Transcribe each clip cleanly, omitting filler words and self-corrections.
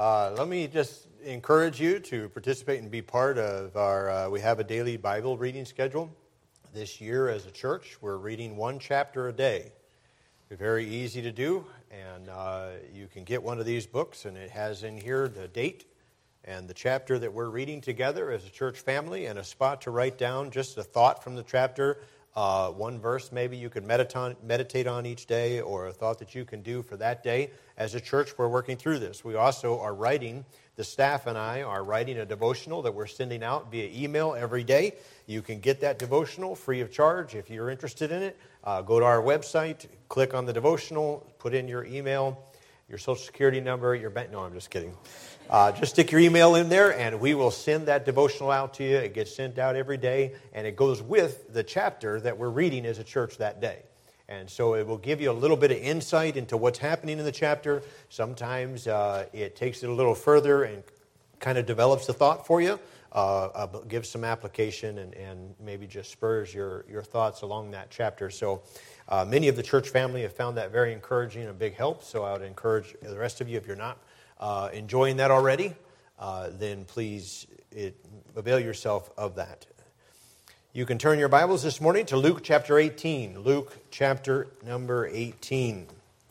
Let me just encourage you to participate and be part of our, we have a daily Bible reading schedule. This year as a church, we're reading one chapter a day. It's very easy to do, and you can get one of these books, and it has in here the date and the chapter that we're reading together as a church family, and a spot to write down just a thought from the chapter, one verse maybe you could meditate on each day, or a thought that you can do for that day. As a church, we're working through this. We also are writing, the staff and I are writing a devotional that we're sending out via email every day. You can get that devotional free of charge if you're interested in it. Go to our website, click on the devotional, put in your email, your social security number, your bank. No, I'm just kidding. Just stick your email in there, and we will send that devotional out to you. It gets sent out every day, and it goes with the chapter that we're reading as a church that day. And so it will give you a little bit of insight into what's happening in the chapter. Sometimes it takes it a little further and kind of develops the thought for you, gives some application, and maybe just spurs your thoughts along that chapter. So many of the church family have found that very encouraging and a big help. So I would encourage the rest of you, if you're not enjoying that already, then please avail yourself of that. You can turn your Bibles this morning to Luke chapter 18. Luke chapter number 18.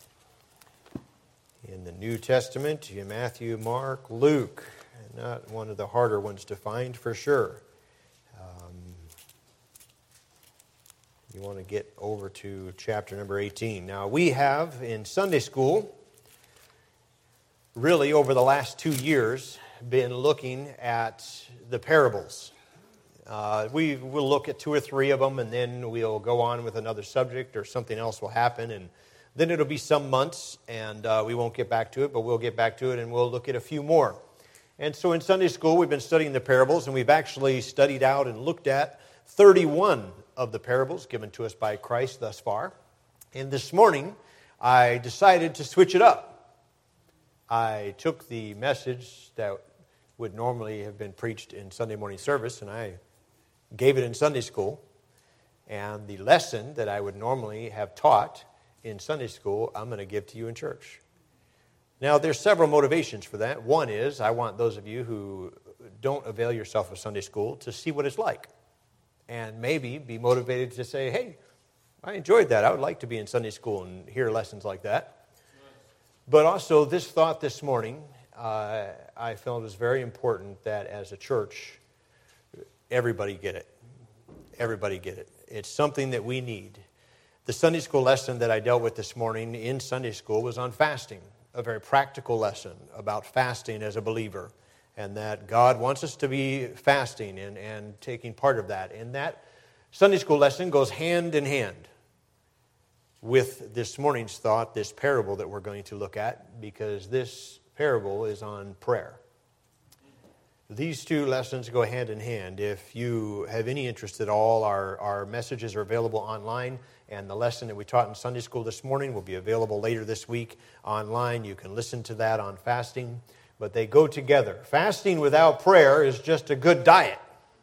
In the New Testament, you have Matthew, Mark, Luke. Not one of the harder ones to find for sure. You want to get over to chapter number 18. Now, we have in Sunday school, really over the last 2 years, been looking at the parables. We will look at 2 or 3 of them, and then we'll go on with another subject, or something else will happen, and then it'll be some months, and we won't get back to it, but we'll get back to it, and we'll look at a few more. And so in Sunday school, we've been studying the parables, and we've actually studied out and looked at 31 of the parables given to us by Christ thus far. And this morning, I decided to switch it up. I took the message that would normally have been preached in Sunday morning service, and I gave it in Sunday school. And the lesson that I would normally have taught in Sunday school, I'm going to give to you in church. Now, there's several motivations for that. One is, I want those of you who don't avail yourself of Sunday school to see what it's like. And maybe be motivated to say, hey, I enjoyed that. I would like to be in Sunday school and hear lessons like that. But also, this thought this morning, I felt it was very important that as a church, everybody get it. Everybody get it. It's something that we need. The Sunday school lesson that I dealt with this morning in Sunday school was on fasting, a very practical lesson about fasting as a believer, and that God wants us to be fasting and taking part of that. And that Sunday school lesson goes hand in hand with this morning's thought, this parable that we're going to look at, because this parable is on prayer. These two lessons go hand in hand. If you have any interest at all, our messages are available online, and the lesson that we taught in Sunday school this morning will be available later this week online. You can listen to that on fasting, but they go together. Fasting without prayer is just a good diet.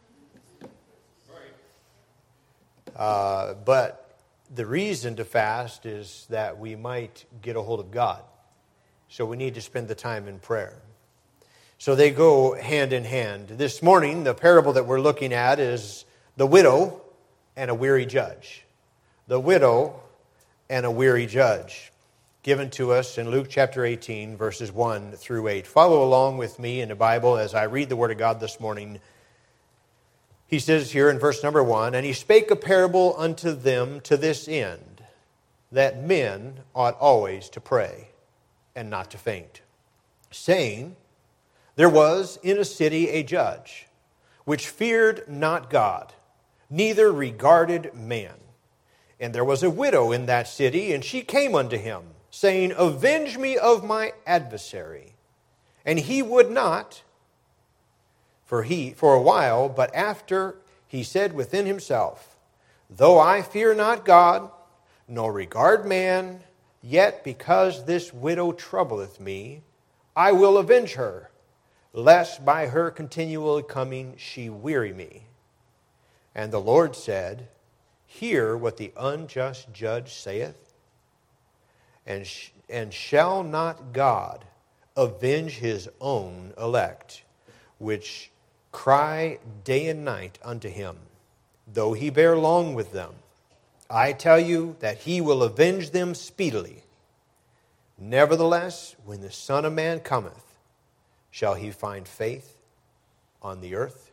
But the reason to fast is that we might get a hold of God. So we need to spend the time in prayer. So they go hand in hand. This morning, the parable that we're looking at is the widow and a weary judge. The widow and a weary judge, given to us in Luke chapter 18, verses 1 through 8. Follow along with me in the Bible as I read the Word of God this morning. He says here in verse number 1, "And he spake a parable unto them to this end, that men ought always to pray, and not to faint, saying, There was in a city a judge, which feared not God, neither regarded man. And there was a widow in that city, and she came unto him, saying, Avenge me of my adversary. And he would not for a while, but after he said within himself, Though I fear not God, nor regard man, yet because this widow troubleth me, I will avenge her, lest by her continual coming she weary me. And the Lord said, Hear what the unjust judge saith, and shall not God avenge his own elect, which cry day and night unto him, though he bear long with them. I tell you that he will avenge them speedily. Nevertheless, when the Son of Man cometh, shall he find faith on the earth?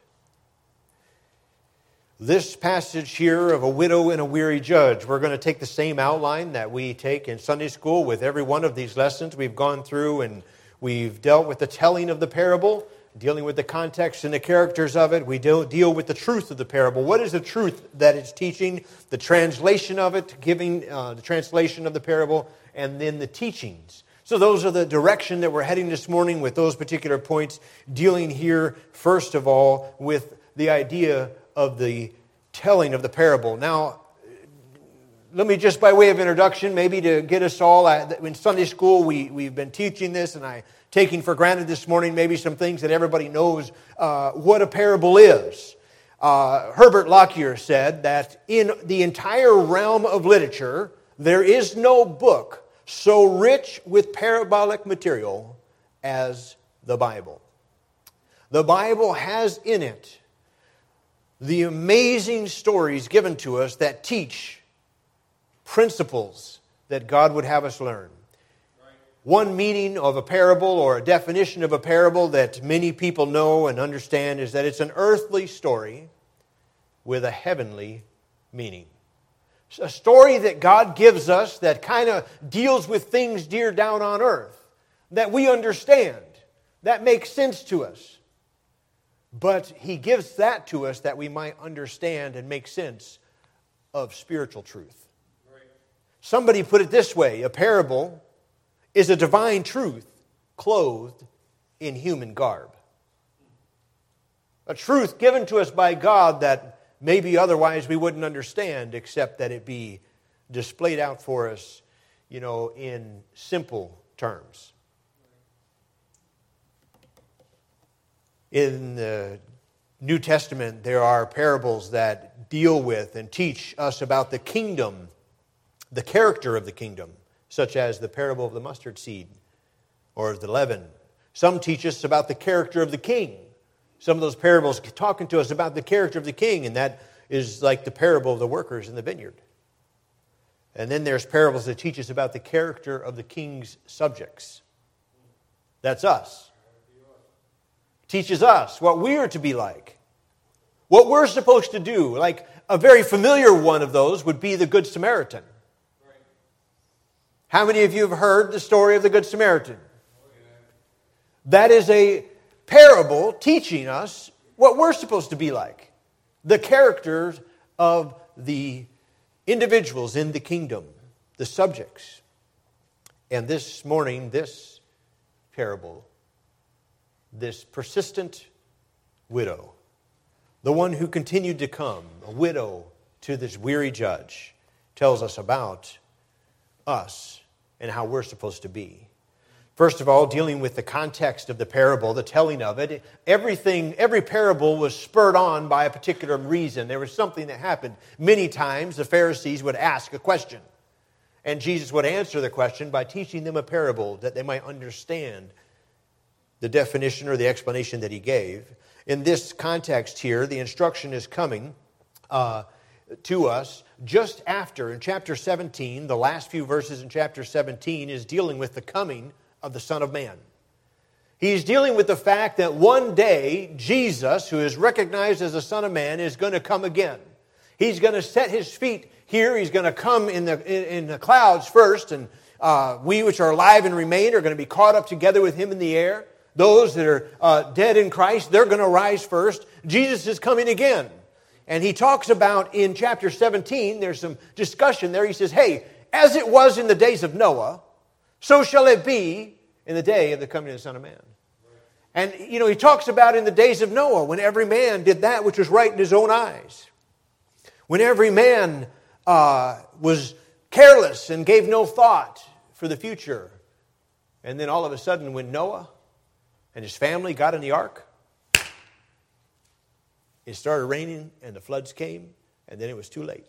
This passage here of a widow and a weary judge, we're going to take the same outline that we take in Sunday school with every one of these lessons. We've gone through and we've dealt with the telling of the parable, dealing with the context and the characters of it. We deal with the truth of the parable. What is the truth that it's teaching? The translation of it, giving the translation of the parable, and then the teachings. So those are the direction that we're heading this morning with those particular points, dealing here, first of all, with the idea of the telling of the parable. Now, let me just by way of introduction, maybe to get us all, in Sunday school we've been teaching this, and taking for granted this morning maybe some things that everybody knows what a parable is. Herbert Lockyer said that in the entire realm of literature, there is no book so rich with parabolic material as the Bible. The Bible has in it the amazing stories given to us that teach principles that God would have us learn. One meaning of a parable or a definition of a parable that many people know and understand is that it's an earthly story with a heavenly meaning. It's a story that God gives us that kind of deals with things dear down on earth, that we understand, that makes sense to us. But He gives that to us that we might understand and make sense of spiritual truth. Somebody put it this way: a parable is a divine truth clothed in human garb. A truth given to us by God that maybe otherwise we wouldn't understand, except that it be displayed out for us, in simple terms. In the New Testament, there are parables that deal with and teach us about the kingdom, the character of the kingdom, such as the parable of the mustard seed or the leaven. Some teach us about the character of the king. Some of those parables talking to us about the character of the king, and that is like the parable of the workers in the vineyard. And then there's parables that teach us about the character of the king's subjects. That's us. Teaches us what we are to be like, what we're supposed to do. Like a very familiar one of those would be the Good Samaritan. How many of you have heard the story of the Good Samaritan? That is a parable teaching us what we're supposed to be like. The characters of the individuals in the kingdom, the subjects. And this morning, this parable, this persistent widow, the one who continued to come, a widow to this weary judge, tells us about us and how we're supposed to be. First of all, dealing with the context of the parable, the telling of it, every parable was spurred on by a particular reason. There was something that happened. Many times the Pharisees would ask a question, and Jesus would answer the question by teaching them a parable that they might understand the definition or the explanation that He gave. In this context here, the instruction is coming to us just after, in chapter 17, the last few verses in chapter 17 is dealing with the coming of the Son of Man. He's dealing with the fact that one day Jesus, who is recognized as the Son of Man, is going to come again. He's going to set His feet here. He's going to come in the clouds first, and we which are alive and remain are going to be caught up together with Him in the air. Those that are dead in Christ, they're going to rise first. Jesus is coming again. And He talks about in chapter 17, there's some discussion there. He says, hey, as it was in the days of Noah, so shall it be in the day of the coming of the Son of Man. And, He talks about in the days of Noah, when every man did that which was right in his own eyes. When every man was careless and gave no thought for the future. And then all of a sudden, when Noah and his family got in the ark, it started raining and the floods came, and then it was too late.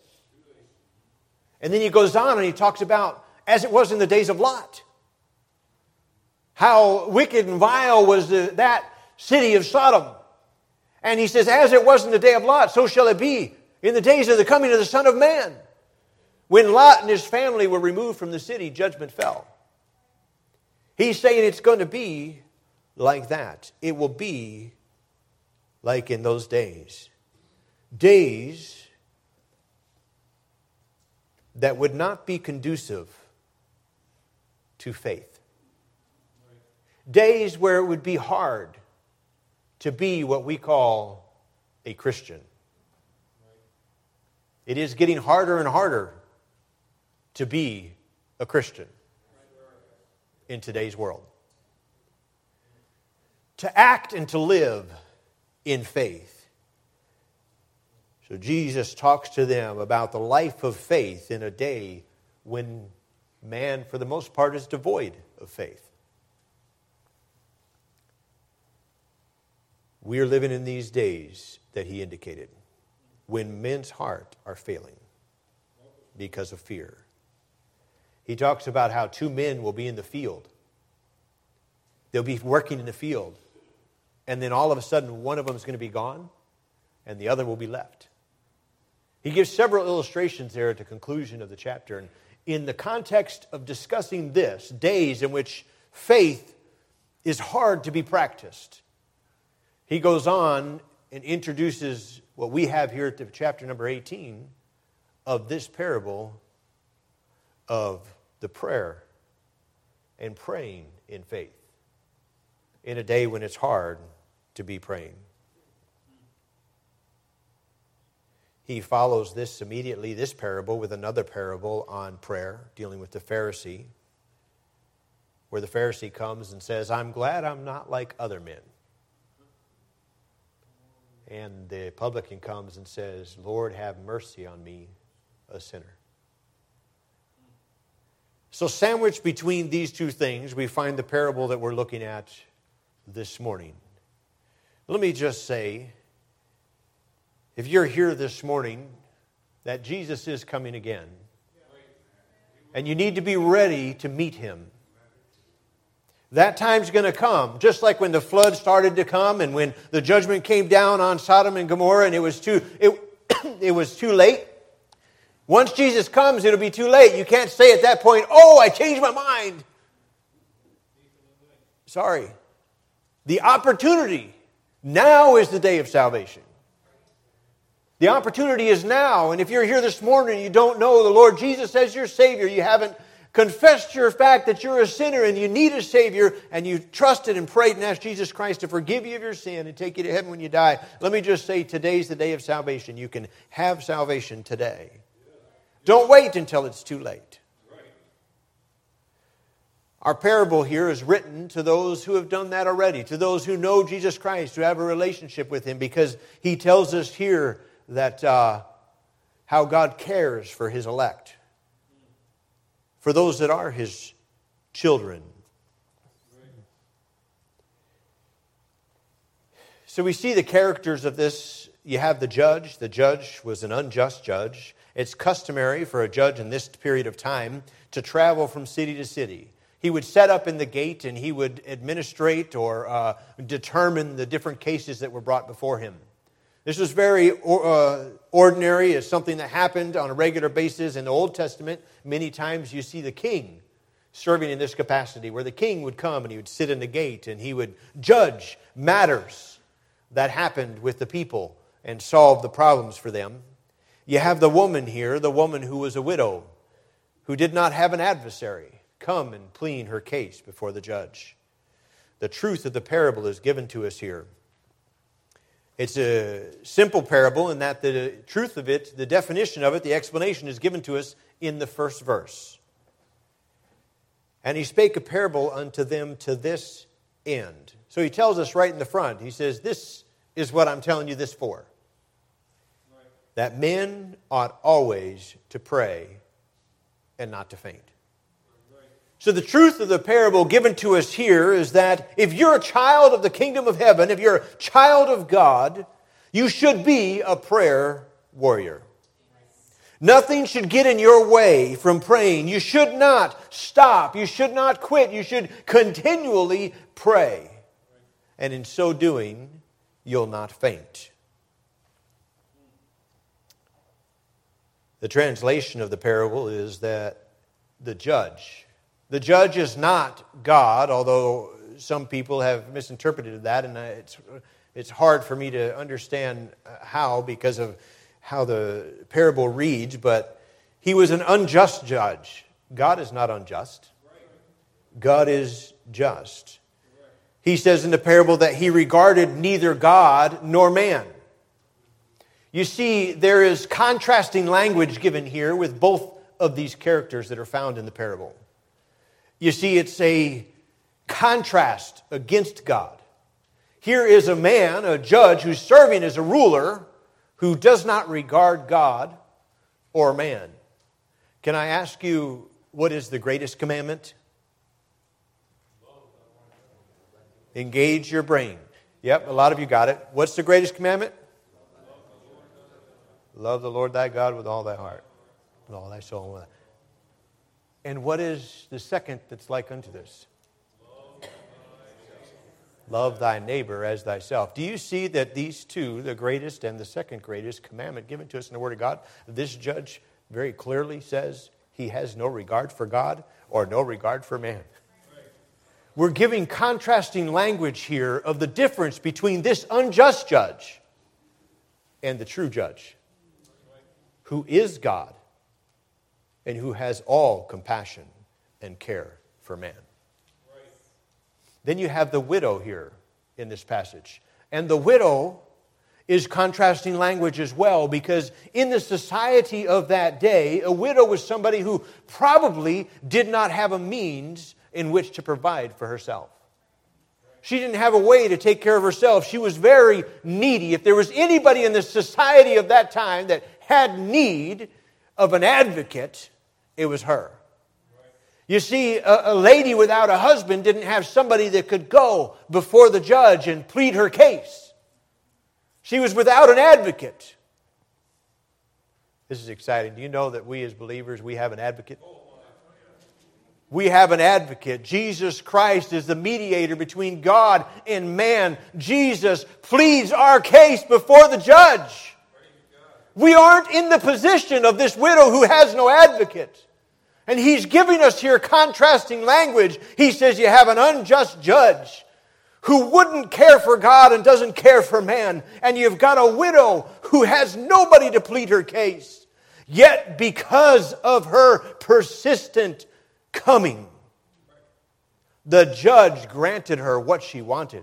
And then he goes on and he talks about as it was in the days of Lot. how wicked and vile was that city of Sodom. And he says, as it was in the day of Lot, so shall it be in the days of the coming of the Son of Man. When Lot and his family were removed from the city, judgment fell. He's saying it's going to be like that. It will be like in those days. Days that would not be conducive to faith. Days where it would be hard to be what we call a Christian. It is getting harder and harder to be a Christian in today's world. To act and to live in faith. So Jesus talks to them about the life of faith in a day when man, for the most part, is devoid of faith. We are living in these days that he indicated, when men's heart are failing because of fear. He talks about how two men will be in the field. They'll be working in the field. And then all of a sudden, one of them is going to be gone, and the other will be left. He gives several illustrations there at the conclusion of the chapter. And in the context of discussing this, days in which faith is hard to be practiced, he goes on and introduces what we have here at chapter number 18 of this parable of the prayer and praying in faith in a day when it's hard to be praying. He follows this immediately, this parable, with another parable on prayer, dealing with the Pharisee, where the Pharisee comes and says, I'm glad I'm not like other men. And the publican comes and says, Lord, have mercy on me, a sinner. So sandwiched between these two things, we find the parable that we're looking at this morning. Let me just say, if you're here this morning, that Jesus is coming again. And you need to be ready to meet him. That time's going to come, just like when the flood started to come and when the judgment came down on Sodom and Gomorrah and it was too late. Once Jesus comes, it'll be too late. You can't say at that point, oh, I changed my mind. Sorry. The opportunity, now is the day of salvation. The opportunity is now. And if you're here this morning and you don't know the Lord Jesus as your Savior, you haven't confessed your fact that you're a sinner and you need a Savior, and you trusted and prayed and asked Jesus Christ to forgive you of your sin and take you to heaven when you die, let me just say, today's the day of salvation. You can have salvation today. Don't wait until it's too late. Our parable here is written to those who have done that already, to those who know Jesus Christ, who have a relationship with him, because he tells us here that how God cares for his elect, for those that are his children. So we see the characters of this. You have the judge. The judge was an unjust judge. It's customary for a judge in this period of time to travel from city to city. He would set up in the gate and he would administrate or determine the different cases that were brought before him. This was very ordinary. It's something that happened on a regular basis in the Old Testament. Many times you see the king serving in this capacity, where the king would come and he would sit in the gate and he would judge matters that happened with the people and solve the problems for them. You have the woman here, the woman who was a widow, who did not have an adversary, come and plead her case before the judge. The truth of the parable is given to us here. It's a simple parable in that the truth of it, the definition of it, the explanation is given to us in the first verse. And he spake a parable unto them to this end. So he tells us right in the front, he says, this is what I'm telling you this for. Right. That men ought always to pray and not to faint. So the truth of the parable given to us here is that if you're a child of the kingdom of heaven, if you're a child of God, you should be a prayer warrior. Nothing should get in your way from praying. You should not stop. You should not quit. You should continually pray. And in so doing, you'll not faint. The translation of the parable is that the judge is not God, although some people have misinterpreted that, and it's hard for me to understand how because of how the parable reads, but he was an unjust judge. God is not unjust. God is just. He says in the parable that he regarded neither God nor man. You see, there is contrasting language given here with both of these characters that are found in the parable. You see, it's a contrast against God. Here is a man, a judge, who's serving as a ruler who does not regard God or man. Can I ask you, what is the greatest commandment? Engage your brain. Yep, a lot of you got it. What's the greatest commandment? Love the Lord thy God with all thy heart, with all thy soul. And what is the second that's like unto this? Love thy neighbor as thyself. Do you see that these two, the greatest and the second greatest commandment given to us in the Word of God, this judge very clearly says he has no regard for God or no regard for man. We're giving contrasting language here of the difference between this unjust judge and the true judge, who is God and who has all compassion and care for man. Then you have the widow here in this passage. And the widow is contrasting language as well, because in the society of that day, a widow was somebody who probably did not have a means in which to provide for herself. She didn't have a way to take care of herself. She was very needy. If there was anybody in the society of that time that had need of an advocate, it was her. You see, a lady without a husband didn't have somebody that could go before the judge and plead her case. She was without an advocate. This is exciting. Do you know that we as believers, we have an advocate? We have an advocate. Jesus Christ is the mediator between God and man. Jesus pleads our case before the judge. We aren't in the position of this widow who has no advocate. And he's giving us here contrasting language. He says you have an unjust judge who wouldn't care for God and doesn't care for man. And you've got a widow who has nobody to plead her case. Yet because of her persistent coming, the judge granted her what she wanted.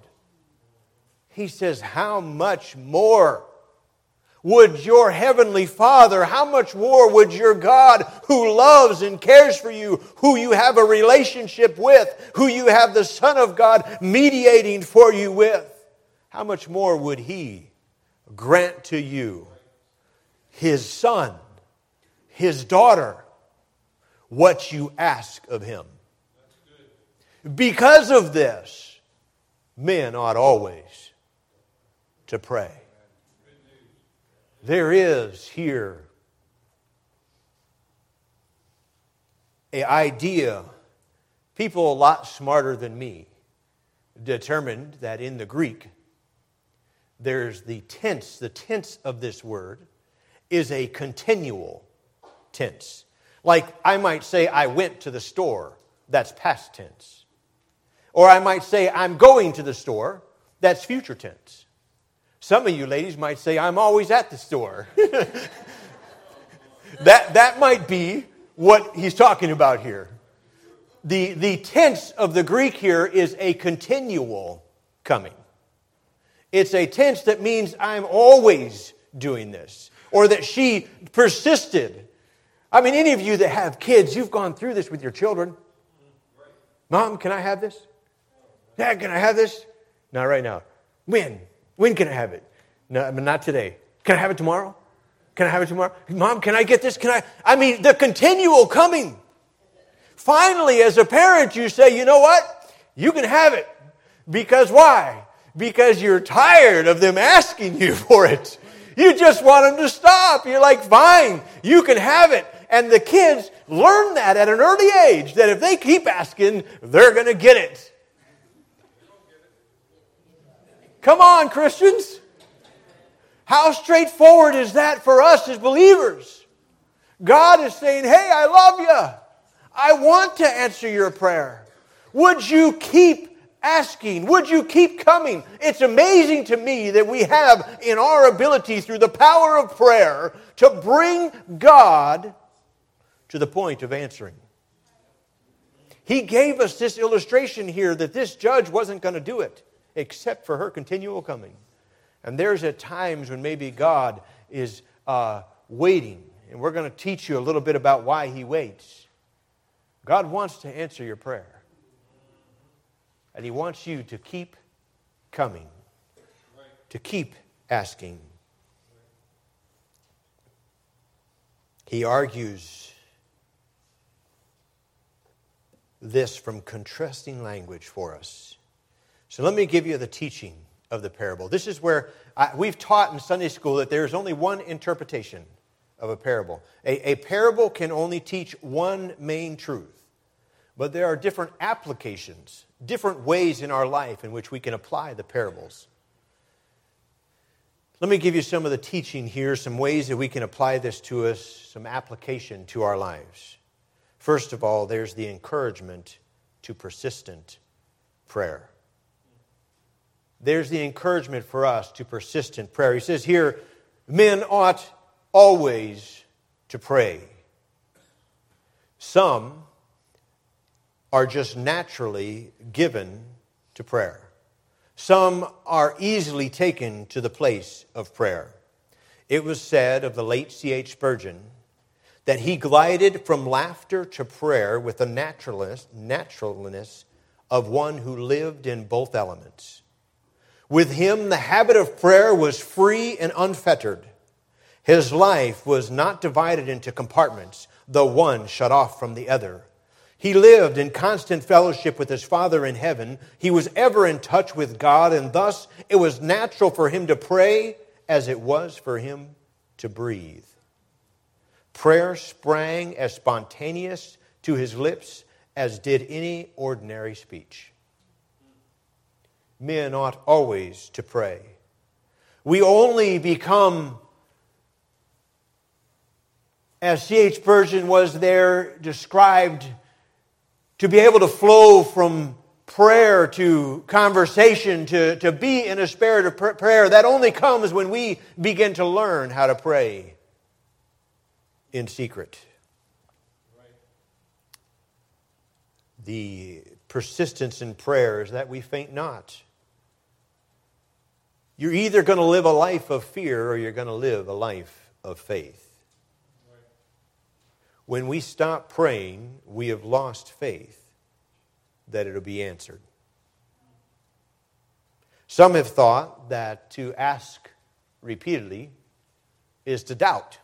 He says, how much more would your heavenly Father, how much more would your God who loves and cares for you, who you have a relationship with, who you have the Son of God mediating for you with, how much more would He grant to you, His Son, His daughter, what you ask of Him? Because of this, men ought always to pray. There is here an idea, people a lot smarter than me determined that in the Greek, there's the tense of this word is a continual tense. Like I might say, I went to the store, that's past tense. Or I might say, I'm going to the store, that's future tense. Some of you ladies might say, I'm always at the store. That might be what he's talking about here. The tense of the Greek here is a continual coming. It's a tense that means I'm always doing this. Or that she persisted. I mean, any of you that have kids, you've gone through this with your children. Mom, can I have this? Dad, can I have this? Not right now. When can I have it? No, not today. Can I have it tomorrow? Can I have it tomorrow? Mom, can I get this? I mean, the continual coming. Finally, as a parent, you say, you know what? You can have it. Because why? Because you're tired of them asking you for it. You just want them to stop. You're like, fine, you can have it. And the kids learn that at an early age, that if they keep asking, they're going to get it. Come on, Christians. How straightforward is that for us as believers? God is saying, hey, I love you. I want to answer your prayer. Would you keep asking? Would you keep coming? It's amazing to me that we have in our ability through the power of prayer to bring God to the point of answering. He gave us this illustration here that this judge wasn't going to do it except for her continual coming. And there's at times when maybe God is waiting. And we're going to teach you a little bit about why He waits. God wants to answer your prayer. And He wants you to keep coming. To keep asking. He argues this from contrasting language for us. So let me give you the teaching of the parable. This is where we've taught in Sunday school that there's only one interpretation of a parable. A parable can only teach one main truth. But there are different applications, different ways in our life in which we can apply the parables. Let me give you some of the teaching here, some ways that we can apply this to us, some application to our lives. First of all, there's the encouragement to persistent prayer. There's the encouragement for us to persistent prayer. He says here, men ought always to pray. Some are just naturally given to prayer. Some are easily taken to the place of prayer. It was said of the late C.H. Spurgeon that he glided from laughter to prayer with the naturalness of one who lived in both elements. With him, the habit of prayer was free and unfettered. His life was not divided into compartments, the one shut off from the other. He lived in constant fellowship with his Father in heaven. He was ever in touch with God, and thus it was natural for him to pray as it was for him to breathe. Prayer sprang as spontaneous to his lips as did any ordinary speech. Men ought always to pray. We only become, as C.H. Spurgeon was there described, to be able to flow from prayer to conversation, to be in a spirit of prayer. That only comes when we begin to learn how to pray in secret. The persistence in prayer is that we faint not. You're either going to live a life of fear or you're going to live a life of faith. When we stop praying, we have lost faith that it'll be answered. Some have thought that to ask repeatedly is to doubt.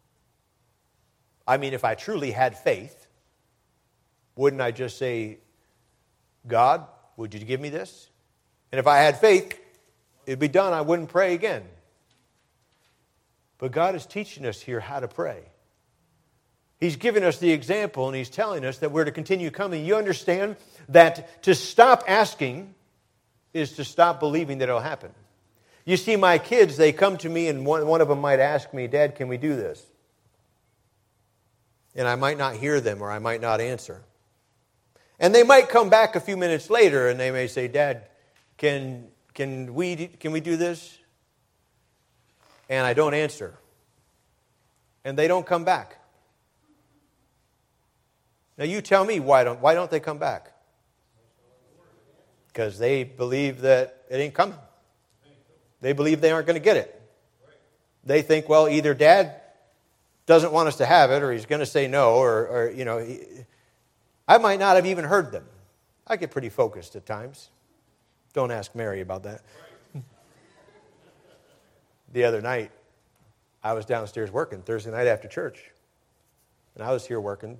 I mean, if I truly had faith, wouldn't I just say, God, would you give me this? And if I had faith, it'd be done. I wouldn't pray again. But God is teaching us here how to pray. He's giving us the example, and He's telling us that we're to continue coming. You understand that to stop asking is to stop believing that it'll happen. You see, my kids, they come to me, and one of them might ask me, Dad, can we do this? And I might not hear them, or I might not answer. And they might come back a few minutes later, and they may say, Dad, can we do this? And I don't answer. And they don't come back. Now you tell me, why don't they come back? Because they believe that it ain't coming. They believe they aren't going to get it. They think, well, either Dad doesn't want us to have it, or he's going to say no, or I might not have even heard them. I get pretty focused at times. Don't ask Mary about that. The other night, I was downstairs working, Thursday night after church. And I was here working.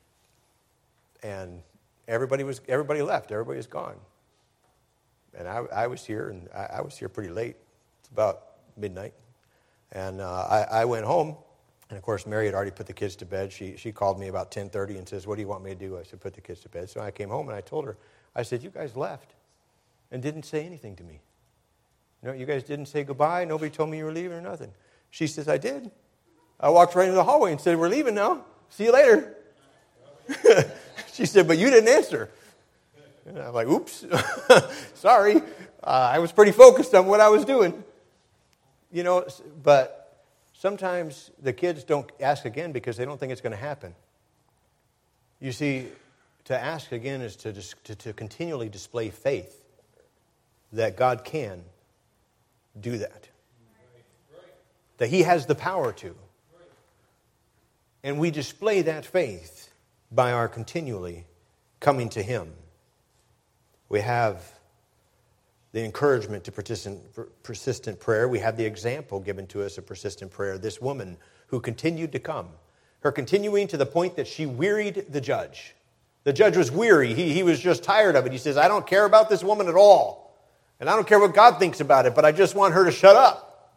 And everybody left. Everybody was gone. And I was here, and I was here pretty late. It's about midnight. And I went home, and of course Mary had already put the kids to bed. She called me about 10:30 and says, "What do you want me to do?" I said, "Put the kids to bed." So I came home and I told her, I said, "You guys left and didn't say anything to me. No, you guys didn't say goodbye. Nobody told me you were leaving or nothing." She says, "I did. I walked right into the hallway and said, 'We're leaving now. See you later.'" She said, "But you didn't answer." And I'm like, "Oops, sorry. I was pretty focused on what I was doing." You know, but sometimes the kids don't ask again because they don't think it's going to happen. You see, to ask again is to continually display faith that God can do that. That He has the power to. And we display that faith by our continually coming to Him. We have the encouragement to persistent prayer. We have the example given to us of persistent prayer. This woman who continued to come. Her continuing to the point that she wearied the judge. The judge was weary. He was just tired of it. He says, "I don't care about this woman at all. And I don't care what God thinks about it, but I just want her to shut up."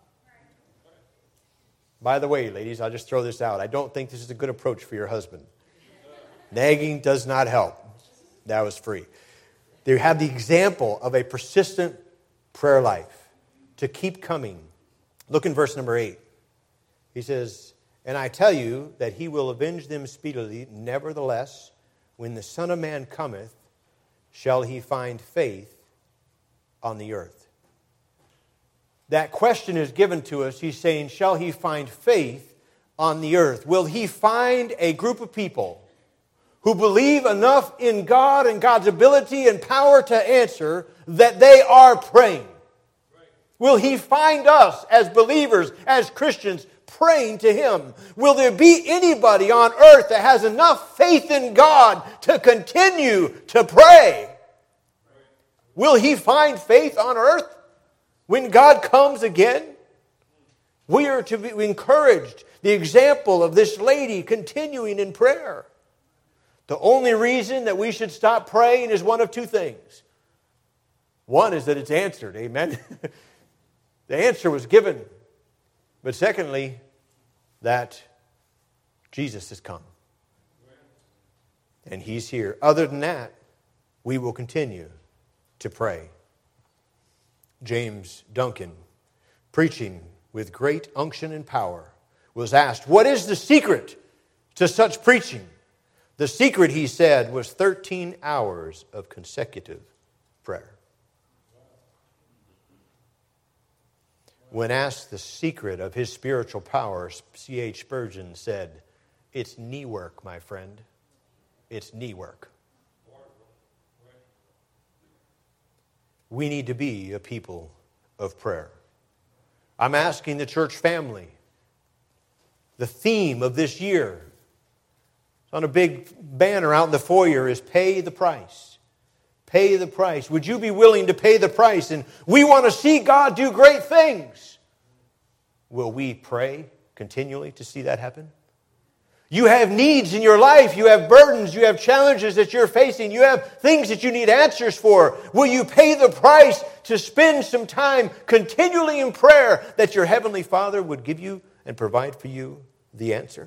By the way, ladies, I'll just throw this out. I don't think this is a good approach for your husband. Nagging does not help. That was free. They have the example of a persistent prayer life to keep coming. Look in verse number 8. He says, "And I tell you that He will avenge them speedily. Nevertheless, when the Son of Man cometh, shall He find faith on the earth?" That question is given to us. He's saying, shall He find faith on the earth? Will He find a group of people who believe enough in God and God's ability and power to answer that they are praying? Will He find us as believers, as Christians, praying to Him? Will there be anybody on earth that has enough faith in God to continue to pray? Will He find faith on earth when God comes again? We are to be encouraged. The example of this lady continuing in prayer. The only reason that we should stop praying is one of two things. One is that it's answered. Amen. The answer was given. But secondly, that Jesus has come. And He's here. Other than that, we will continue to pray. James Duncan, preaching with great unction and power, was asked, "What is the secret to such preaching?" The secret, he said, was 13 hours of consecutive prayer. When asked the secret of his spiritual power, C.H. Spurgeon said, "It's knee work, my friend. It's knee work." We need to be a people of prayer. I'm asking the church family, the theme of this year, on a big banner out in the foyer, is pay the price. Pay the price. Would you be willing to pay the price? And we want to see God do great things. Will we pray continually to see that happen? You have needs in your life. You have burdens. You have challenges that you're facing. You have things that you need answers for. Will you pay the price to spend some time continually in prayer that your Heavenly Father would give you and provide for you the answer?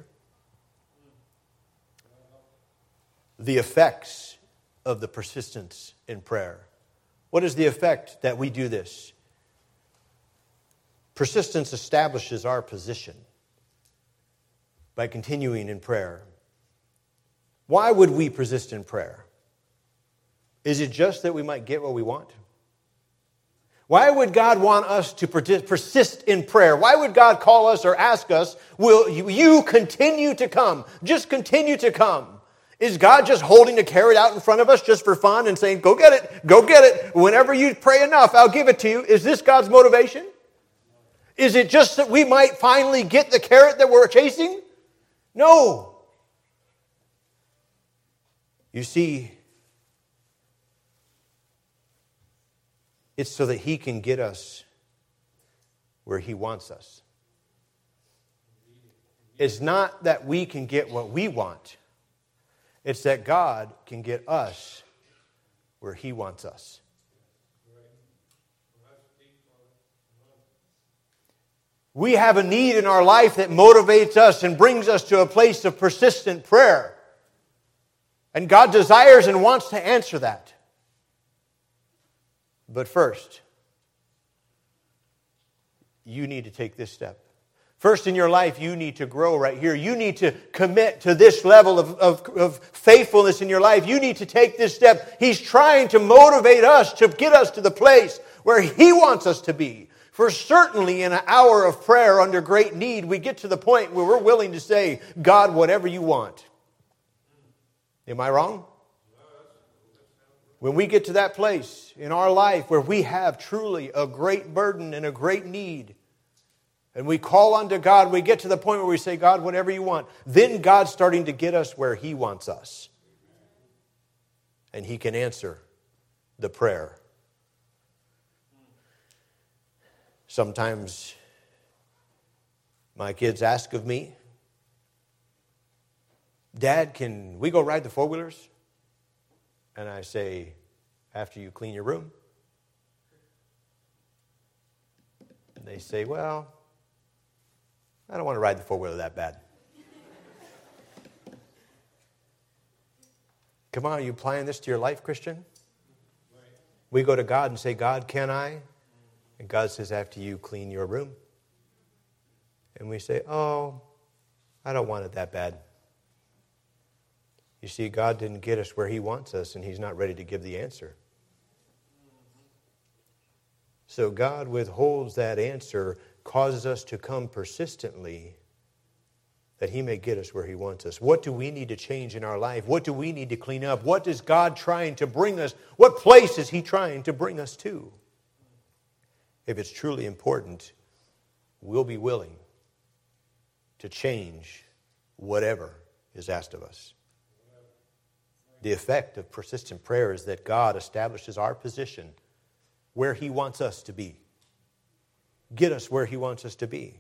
The effects of the persistence in prayer. What is the effect that we do this? Persistence establishes our position by continuing in prayer. Why would we persist in prayer? Is it just that we might get what we want? Why would God want us to persist in prayer? Why would God call us or ask us, will you continue to come? Just continue to come. Is God just holding a carrot out in front of us just for fun and saying, go get it, go get it. Whenever you pray enough, I'll give it to you. Is this God's motivation? Is it just that we might finally get the carrot that we're chasing? No. You see, it's so that He can get us where He wants us. It's not that we can get what we want. It's that God can get us where He wants us. We have a need in our life that motivates us and brings us to a place of persistent prayer. And God desires and wants to answer that. But first, you need to take this step. First in your life, you need to grow right here. You need to commit to this level of faithfulness in your life. You need to take this step. He's trying to motivate us to get us to the place where He wants us to be. For certainly in an hour of prayer under great need, we get to the point where we're willing to say, God, whatever you want. Am I wrong? When we get to that place in our life where we have truly a great burden and a great need, and we call unto God, we get to the point where we say, God, whatever you want. Then God's starting to get us where He wants us. And He can answer the prayer. Sometimes my kids ask of me, Dad, can we go ride the four-wheelers? And I say, after you clean your room? And they say, well, I don't want to ride the four-wheeler that bad. Come on, are you applying this to your life, Christian? We go to God and say, God, can I? And God says, after you clean your room. And we say, oh, I don't want it that bad. You see, God didn't get us where He wants us, and He's not ready to give the answer. So God withholds that answer, causes us to come persistently, that He may get us where He wants us. What do we need to change in our life? What do we need to clean up? What is God trying to bring us? What place is He trying to bring us to? If it's truly important, we'll be willing to change whatever is asked of us. The effect of persistent prayer is that God establishes our position where He wants us to be. Get us where He wants us to be.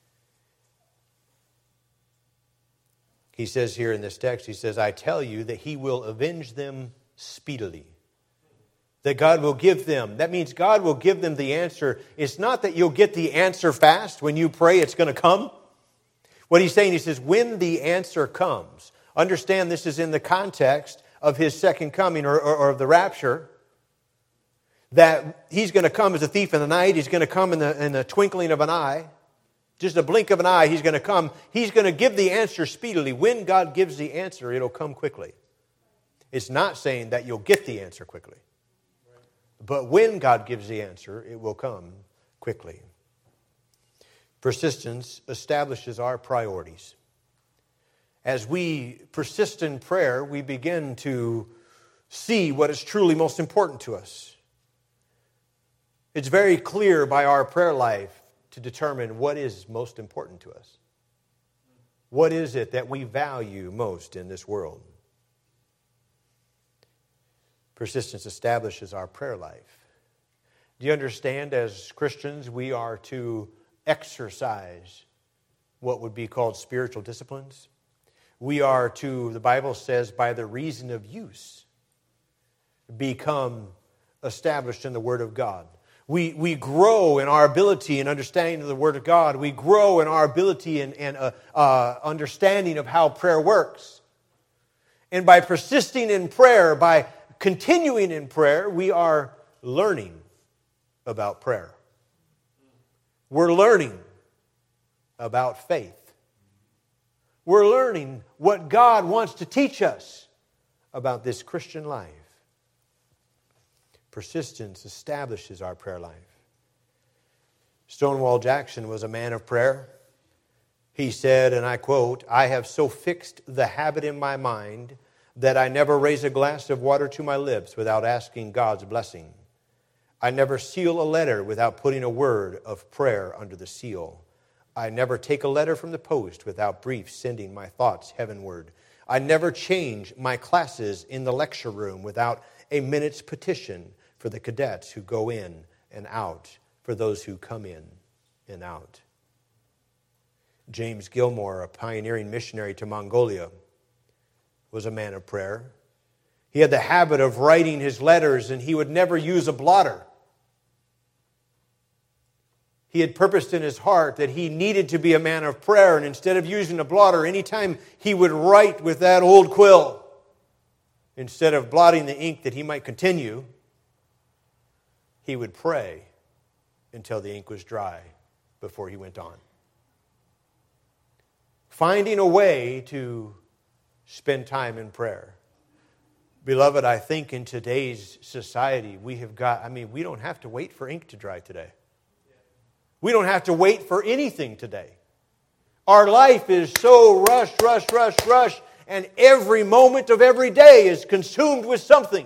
He says here in this text, He says, I tell you that He will avenge them speedily. That God will give them. That means God will give them the answer. It's not that you'll get the answer fast. When you pray, it's going to come. What He's saying, He says, when the answer comes. Understand this is in the context of His second coming or of the rapture. That He's going to come as a thief in the night. He's going to come in the twinkling of an eye. Just a blink of an eye, He's going to come. He's going to give the answer speedily. When God gives the answer, it'll come quickly. It's not saying that you'll get the answer quickly. But when God gives the answer, it will come quickly. Persistence establishes our priorities. As we persist in prayer, we begin to see what is truly most important to us. It's very clear by our prayer life to determine what is most important to us. What is it that we value most in this world? Persistence establishes our prayer life. Do you understand, as Christians, we are to exercise what would be called spiritual disciplines? We are to, the Bible says, by the reason of use, become established in the Word of God. We grow in our ability and understanding of the Word of God. We grow in our ability and understanding of how prayer works. And by persisting in prayer, by continuing in prayer, we are learning about prayer. We're learning about faith. We're learning what God wants to teach us about this Christian life. Persistence establishes our prayer life. Stonewall Jackson was a man of prayer. He said, and I quote, I have so fixed the habit in my mind that I never raise a glass of water to my lips without asking God's blessing. I never seal a letter without putting a word of prayer under the seal. I never take a letter from the post without brief sending my thoughts heavenward. I never change my classes in the lecture room without a minute's petition for the cadets who go in and out, for those who come in and out. James Gilmore, a pioneering missionary to Mongolia, was a man of prayer. He had the habit of writing his letters, and he would never use a blotter. He had purposed in his heart that he needed to be a man of prayer, and instead of using a blotter, anytime he would write with that old quill, instead of blotting the ink that he might continue, he would pray until the ink was dry before he went on. Finding a way to spend time in prayer. Beloved, I think in today's society we don't have to wait for ink to dry today. We don't have to wait for anything today. Our life is so rush, and every moment of every day is consumed with something.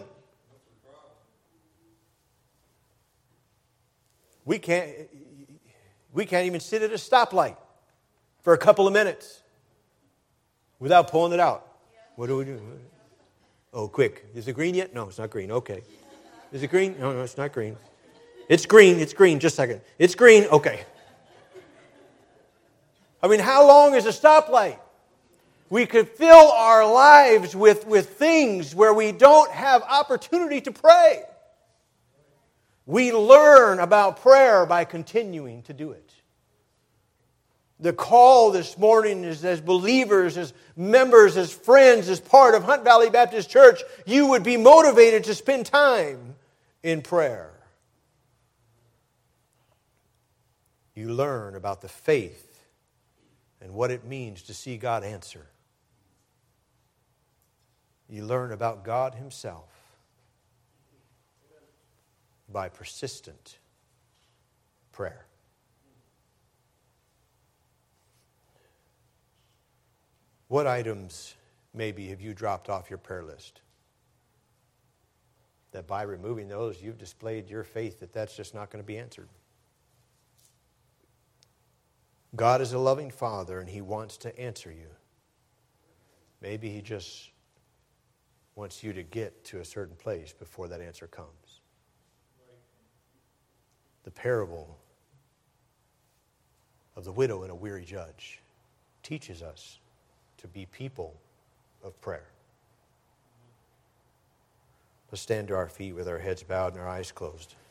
We can't even sit at a stoplight for a couple of minutes without pulling it out. What do we do? Oh, quick. Is it green yet? No, it's not green. Okay. Is it green? No, it's not green. It's green. Just a second. It's green. Okay. I mean, how long is a stoplight? We could fill our lives with things where we don't have opportunity to pray. We learn about prayer by continuing to do it. The call this morning is, as believers, as members, as friends, as part of Hunt Valley Baptist Church, you would be motivated to spend time in prayer. You learn about the faith and what it means to see God answer. You learn about God Himself by persistent prayer. What items maybe have you dropped off your prayer list? That by removing those, you've displayed your faith that that's just not going to be answered. God is a loving Father, and He wants to answer you. Maybe He just wants you to get to a certain place before that answer comes. The parable of the widow and a weary judge teaches us to be people of prayer. Let's stand to our feet with our heads bowed and our eyes closed.